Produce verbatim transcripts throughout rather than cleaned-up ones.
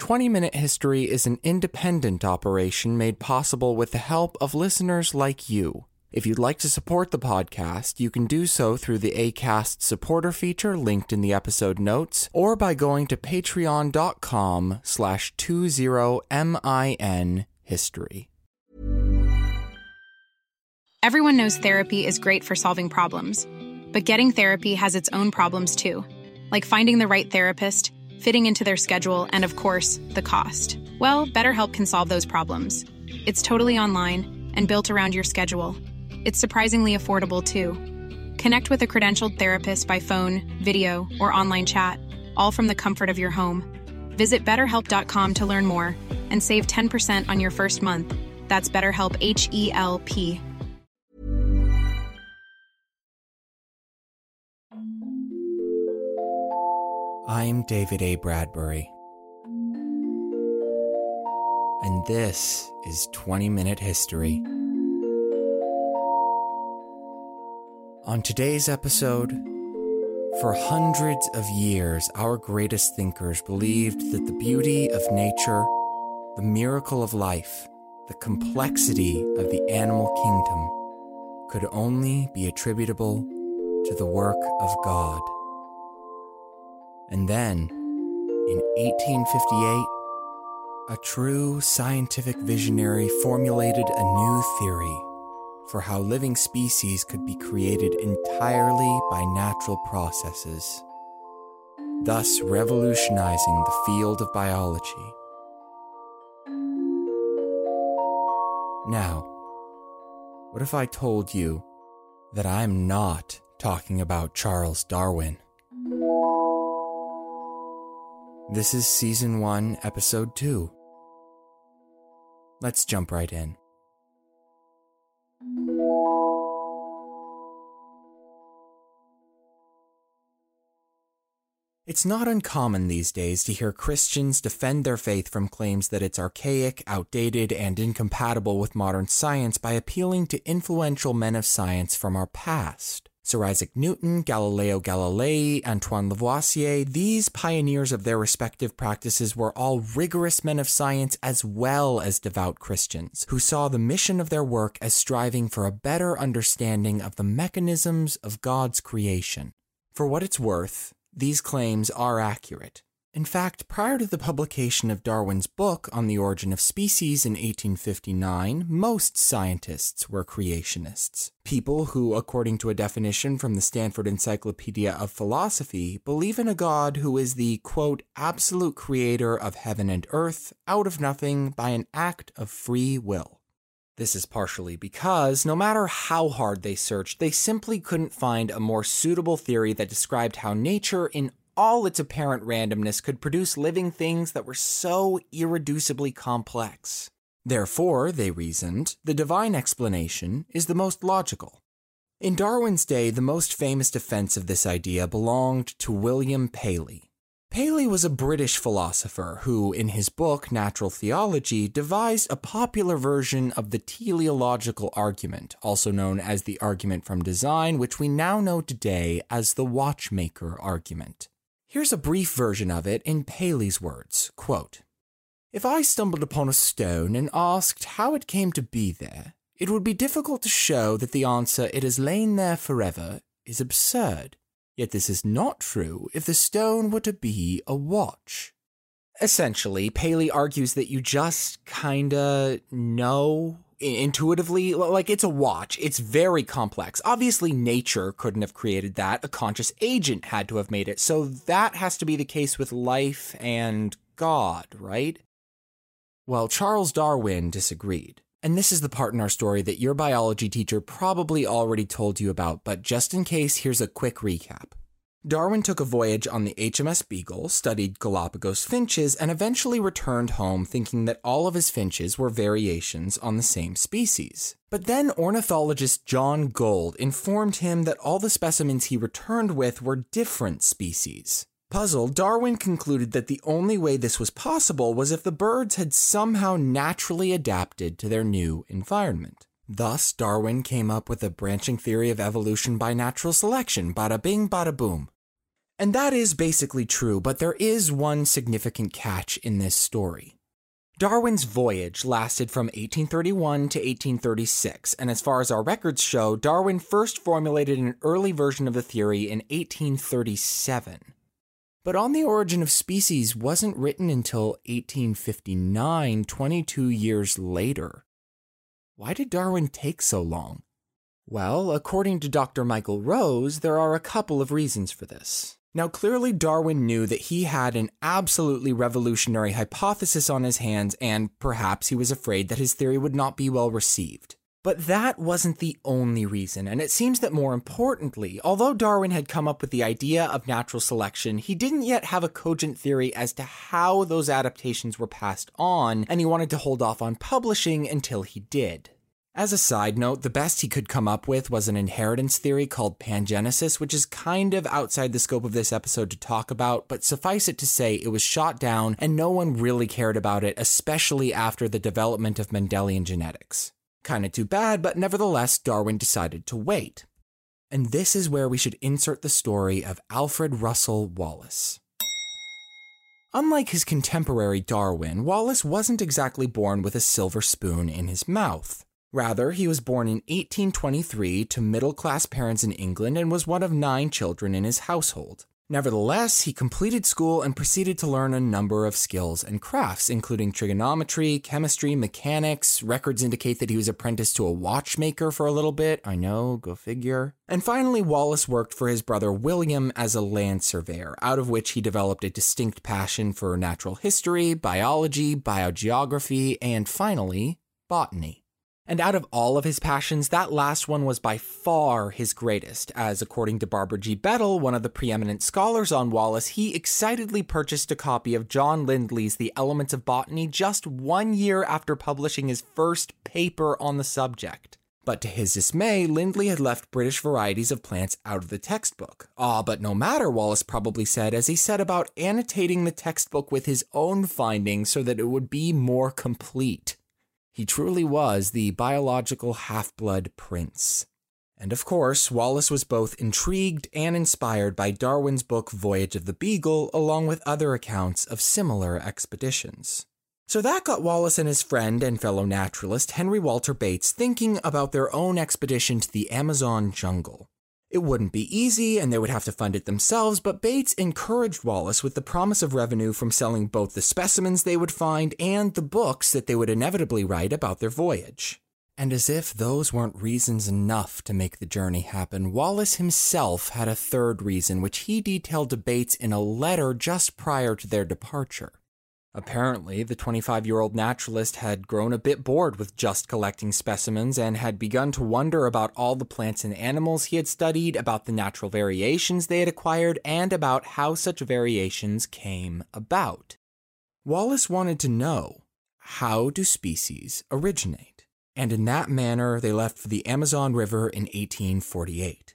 twenty minute History is an independent operation made possible with the help of listeners like you. If you'd like to support the podcast, you can do so through the Acast supporter feature linked in the episode notes, or by going to patreon.com slash 20min history. Everyone knows therapy is great for solving problems, but getting therapy has its own problems too, like finding the right therapist, fitting into their schedule, and of course, the cost. Well, BetterHelp can solve those problems. It's totally online and built around your schedule. It's surprisingly affordable, too. Connect with a credentialed therapist by phone, video, or online chat, all from the comfort of your home. Visit better help dot com to learn more and save ten percent on your first month. That's BetterHelp, H E L P. I'm David A. Bradbury, and this is twenty minute History. On today's episode, for hundreds of years, our greatest thinkers believed that the beauty of nature, the miracle of life, the complexity of the animal kingdom could only be attributable to the work of God. And then, in eighteen fifty-eight, a true scientific visionary formulated a new theory for how living species could be created entirely by natural processes, thus revolutionizing the field of biology. Now, what if I told you that I'm not talking about Charles Darwin? This is Season one, Episode two. Let's jump right in. It's not uncommon these days to hear Christians defend their faith from claims that it's archaic, outdated, and incompatible with modern science by appealing to influential men of science from our past. Sir Isaac Newton, Galileo Galilei, Antoine Lavoisier, these pioneers of their respective practices were all rigorous men of science as well as devout Christians, who saw the mission of their work as striving for a better understanding of the mechanisms of God's creation. For what it's worth, these claims are accurate. In fact, prior to the publication of Darwin's book on the origin of species in eighteen fifty-nine, most scientists were creationists. People who, according to a definition from the Stanford Encyclopedia of Philosophy, believe in a God who is the, quote, absolute creator of heaven and earth, out of nothing, by an act of free will. This is partially because, no matter how hard they searched, they simply couldn't find a more suitable theory that described how nature, in all its apparent randomness, could produce living things that were so irreducibly complex. Therefore, they reasoned, the divine explanation is the most logical. In Darwin's day, the most famous defense of this idea belonged to William Paley. Paley was a British philosopher who, in his book Natural Theology, devised a popular version of the teleological argument, also known as the argument from design, which we now know today as the watchmaker argument. Here's a brief version of it in Paley's words, quote, "If I stumbled upon a stone and asked how it came to be there, it would be difficult to show that the answer, 'it has lain there forever,' is absurd. Yet this is not true if the stone were to be a watch." Essentially, Paley argues that you just kinda know intuitively, like it's a watch. It's very complex. Obviously, nature couldn't have created that. A conscious agent had to have made it. So that has to be the case with life and God, right? Well, Charles Darwin disagreed. And this is the part in our story that your biology teacher probably already told you about, but just in case, here's a quick recap. Darwin took a voyage on the H M S Beagle, studied Galapagos finches, and eventually returned home thinking that all of his finches were variations on the same species. But then ornithologist John Gould informed him that all the specimens he returned with were different species. Puzzled, Darwin concluded that the only way this was possible was if the birds had somehow naturally adapted to their new environment. Thus, Darwin came up with a branching theory of evolution by natural selection, bada bing, bada boom. And that is basically true, but there is one significant catch in this story. Darwin's voyage lasted from eighteen thirty-one to eighteen thirty-six, and as far as our records show, Darwin first formulated an early version of the theory in eighteen thirty-seven. But On the Origin of Species wasn't written until eighteen fifty-nine, twenty-two years later. Why did Darwin take so long? Well, according to Doctor Michael Rose, there are a couple of reasons for this. Now, clearly Darwin knew that he had an absolutely revolutionary hypothesis on his hands, and perhaps he was afraid that his theory would not be well received. But that wasn't the only reason, and it seems that more importantly, although Darwin had come up with the idea of natural selection, he didn't yet have a cogent theory as to how those adaptations were passed on, and he wanted to hold off on publishing until he did. As a side note, the best he could come up with was an inheritance theory called pangenesis, which is kind of outside the scope of this episode to talk about, but suffice it to say it was shot down and no one really cared about it, especially after the development of Mendelian genetics. Kinda too bad, but nevertheless, Darwin decided to wait. And this is where we should insert the story of Alfred Russel Wallace. Unlike his contemporary Darwin, Wallace wasn't exactly born with a silver spoon in his mouth. Rather, he was born in eighteen twenty-three to middle-class parents in England and was one of nine children in his household. Nevertheless, he completed school and proceeded to learn a number of skills and crafts, including trigonometry, chemistry, mechanics. Records indicate that he was apprenticed to a watchmaker for a little bit. I know, go figure. And finally, Wallace worked for his brother William as a land surveyor, out of which he developed a distinct passion for natural history, biology, biogeography, and finally, botany. And out of all of his passions, that last one was by far his greatest, as according to Barbara G. Bettel, one of the preeminent scholars on Wallace, he excitedly purchased a copy of John Lindley's The Elements of Botany just one year after publishing his first paper on the subject. But to his dismay, Lindley had left British varieties of plants out of the textbook. Ah, but no matter, Wallace probably said, as he set about annotating the textbook with his own findings so that it would be more complete. He truly was the biological half-blood prince. And of course, Wallace was both intrigued and inspired by Darwin's book Voyage of the Beagle, along with other accounts of similar expeditions. So that got Wallace and his friend and fellow naturalist Henry Walter Bates thinking about their own expedition to the Amazon jungle. It wouldn't be easy, and they would have to fund it themselves, but Bates encouraged Wallace with the promise of revenue from selling both the specimens they would find and the books that they would inevitably write about their voyage. And as if those weren't reasons enough to make the journey happen, Wallace himself had a third reason, which he detailed to Bates in a letter just prior to their departure. Apparently, the twenty-five-year-old naturalist had grown a bit bored with just collecting specimens and had begun to wonder about all the plants and animals he had studied, about the natural variations they had acquired, and about how such variations came about. Wallace wanted to know, how do species originate? And in that manner, they left for the Amazon River in eighteen forty-eight.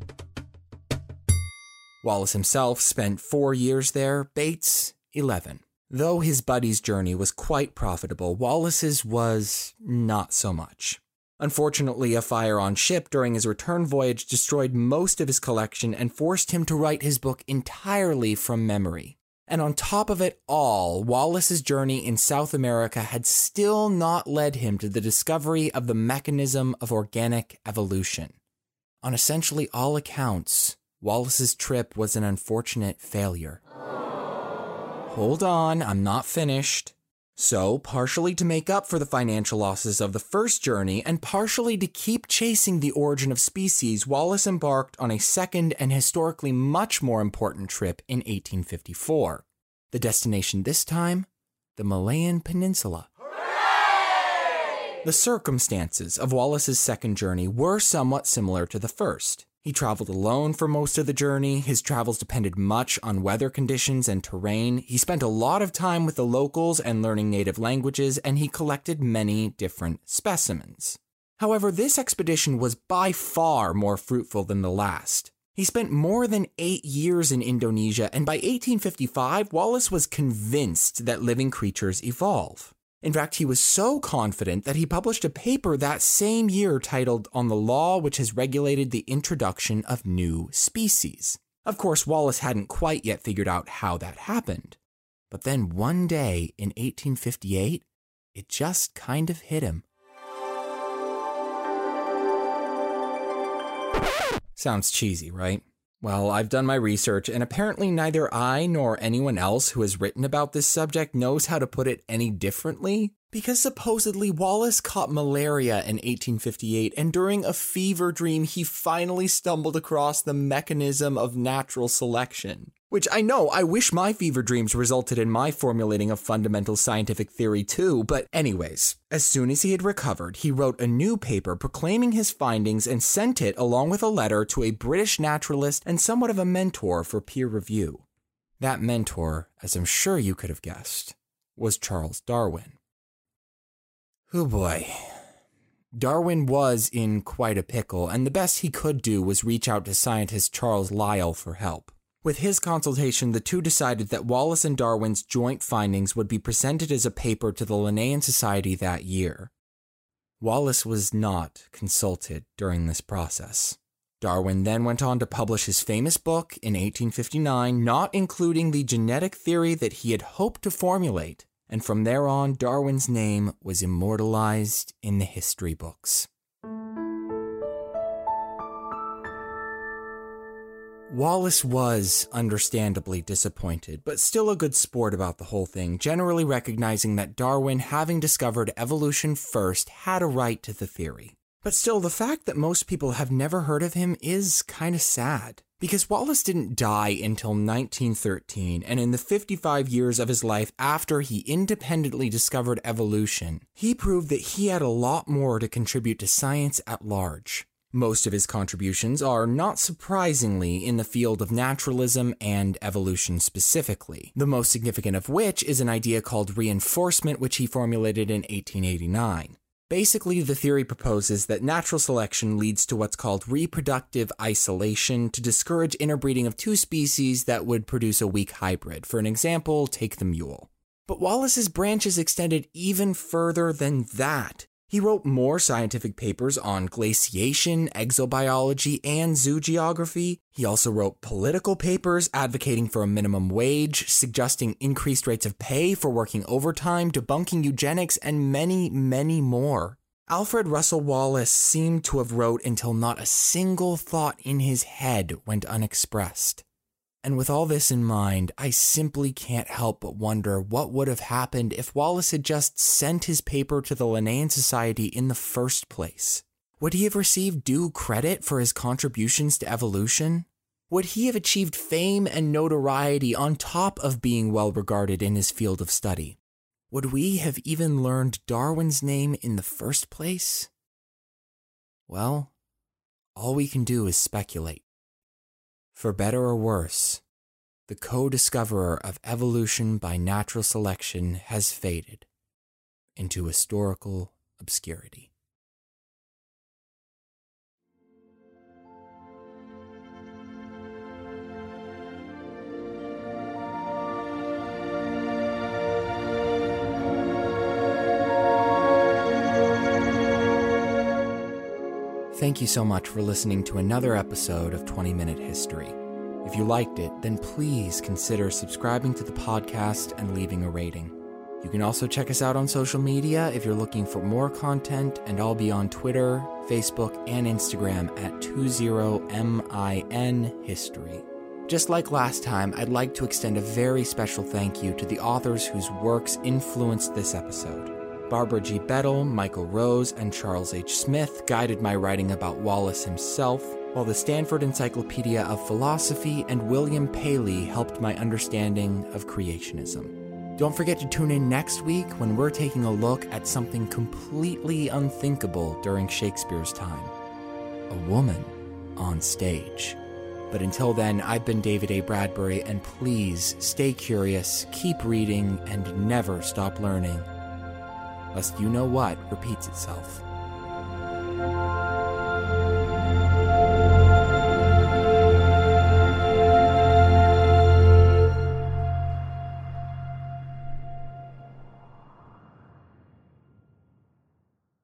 Wallace himself spent four years there, Bates, eleven. Though his buddy's journey was quite profitable, Wallace's was not so much. Unfortunately, a fire on ship during his return voyage destroyed most of his collection and forced him to write his book entirely from memory. And on top of it all, Wallace's journey in South America had still not led him to the discovery of the mechanism of organic evolution. On essentially all accounts, Wallace's trip was an unfortunate failure. Hold on, I'm not finished. So, partially to make up for the financial losses of the first journey, and partially to keep chasing the origin of species, Wallace embarked on a second and historically much more important trip in eighteen fifty-four. The destination this time? The Malayan Peninsula. Hooray! The circumstances of Wallace's second journey were somewhat similar to the first. He traveled alone for most of the journey. His travels depended much on weather conditions and terrain. He spent a lot of time with the locals and learning native languages, and he collected many different specimens. However, this expedition was by far more fruitful than the last. He spent more than eight years in Indonesia, and by eighteen fifty-five, Wallace was convinced that living creatures evolve. In fact, he was so confident that he published a paper that same year titled On the Law Which Has Regulated the Introduction of New Species. Of course, Wallace hadn't quite yet figured out how that happened. But then one day in eighteen fifty-eight, it just kind of hit him. Sounds cheesy, right? Well, I've done my research, and apparently neither I nor anyone else who has written about this subject knows how to put it any differently. Because supposedly Wallace caught malaria in eighteen fifty-eight, and during a fever dream, he finally stumbled across the mechanism of natural selection. Which I know, I wish my fever dreams resulted in my formulating a fundamental scientific theory too, but anyways, as soon as he had recovered, he wrote a new paper proclaiming his findings and sent it along with a letter to a British naturalist and somewhat of a mentor for peer review. That mentor, as I'm sure you could have guessed, was Charles Darwin. Oh boy. Darwin was in quite a pickle, and the best he could do was reach out to scientist Charles Lyell for help. With his consultation, the two decided that Wallace and Darwin's joint findings would be presented as a paper to the Linnaean Society that year. Wallace was not consulted during this process. Darwin then went on to publish his famous book in eighteen fifty-nine, not including the genetic theory that he had hoped to formulate, and from there on, Darwin's name was immortalized in the history books. Wallace was understandably disappointed, but still a good sport about the whole thing, generally recognizing that Darwin, having discovered evolution first, had a right to the theory. But still, the fact that most people have never heard of him is kind of sad, because Wallace didn't die until nineteen thirteen, and in the fifty-five years of his life after he independently discovered evolution, he proved that he had a lot more to contribute to science at large. Most of his contributions are, not surprisingly, in the field of naturalism and evolution specifically, the most significant of which is an idea called reinforcement, which he formulated in eighteen eighty-nine. Basically, the theory proposes that natural selection leads to what's called reproductive isolation to discourage interbreeding of two species that would produce a weak hybrid. For an example, take the mule. But Wallace's branches extended even further than that. He wrote more scientific papers on glaciation, exobiology, and zoogeography. He also wrote political papers advocating for a minimum wage, suggesting increased rates of pay for working overtime, debunking eugenics, and many, many more. Alfred Russel Wallace seemed to have wrote until not a single thought in his head went unexpressed. And with all this in mind, I simply can't help but wonder what would have happened if Wallace had just sent his paper to the Linnaean Society in the first place. Would he have received due credit for his contributions to evolution? Would he have achieved fame and notoriety on top of being well regarded in his field of study? Would we have even learned Darwin's name in the first place? Well, all we can do is speculate. For better or worse, the co-discoverer of evolution by natural selection has faded into historical obscurity. Thank you so much for listening to another episode of twenty minute History. If you liked it, then please consider subscribing to the podcast and leaving a rating. You can also check us out on social media if you're looking for more content, and I'll be on Twitter, Facebook, and Instagram at twenty min history. Just like last time, I'd like to extend a very special thank you to the authors whose works influenced this episode. Barbara G. Bettel, Michael Rose, and Charles H. Smith guided my writing about Wallace himself, while the Stanford Encyclopedia of Philosophy and William Paley helped my understanding of creationism. Don't forget to tune in next week when we're taking a look at something completely unthinkable during Shakespeare's time: a woman on stage. But until then, I've been David A. Bradbury, and please stay curious, keep reading, and never stop learning, lest you know what repeats itself.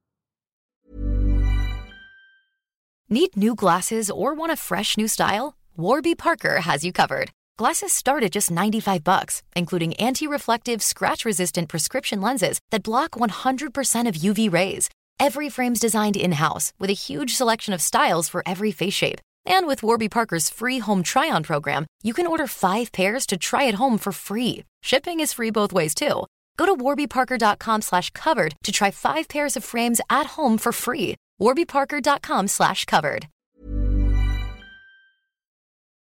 Need new glasses or want a fresh new style? Warby Parker has you covered. Glasses start at just ninety-five bucks, including anti-reflective, scratch-resistant prescription lenses that block one hundred percent of U V rays. Every frame's designed in-house with a huge selection of styles for every face shape. And with Warby Parker's free home try-on program, you can order five pairs to try at home for free. Shipping is free both ways, too. Go to warbyparker.com slash covered to try five pairs of frames at home for free. warbyparker.com slash covered.